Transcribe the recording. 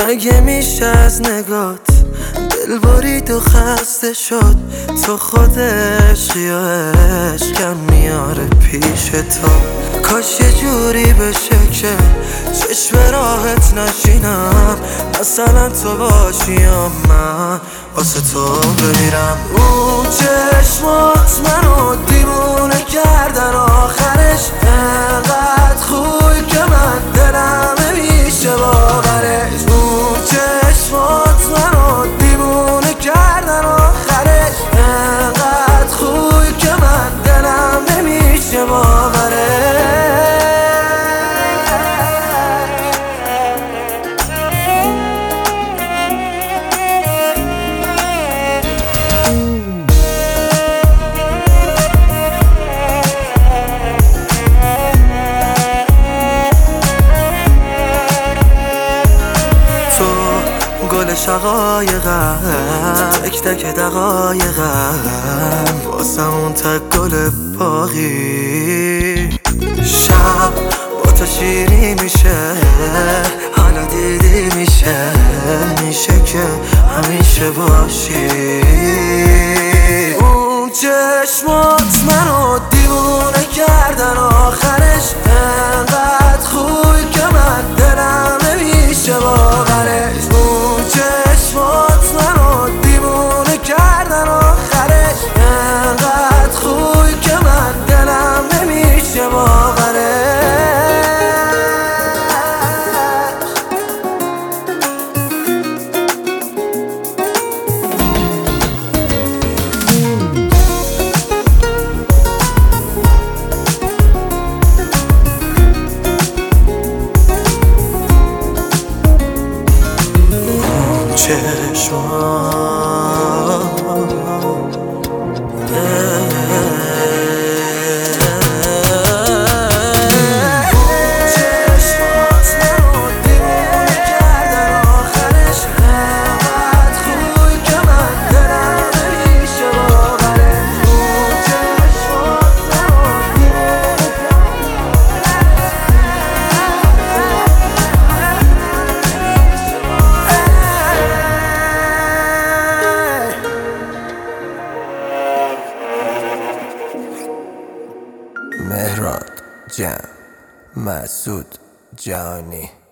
مگه میشه از نگات دل برید و خسته شد؟ تو خود عشقی یا عشقم میاره پیش تو. کاش یه جوری بشه که چشم راحت نشینم، مثلا تو باشی یا من واسه تو بمیرم. اون چشمات منو دیوونه کردن، آخرش انقدر خوبی که من دلم نمیشه باورش. اون چشمات منو دیوونه کردن، آخرش انقدر خوبی که من دلم نمیشه باورش. گل شقایقم، تک تک دقایقم، واسه اون تک گل باقی. شب با تو شیری میشه، حالا دیدی میشه، میشه که همیشه باشی. اون چشمات منو دیوونه کردن، آخرش انقدر خوبی که من دلم نمیشه باورش. چشمات منو دیوونه کردن، آخرش انقدر خوبی که من دلم نمیشه باورش. مهران جان، مسعود جانی.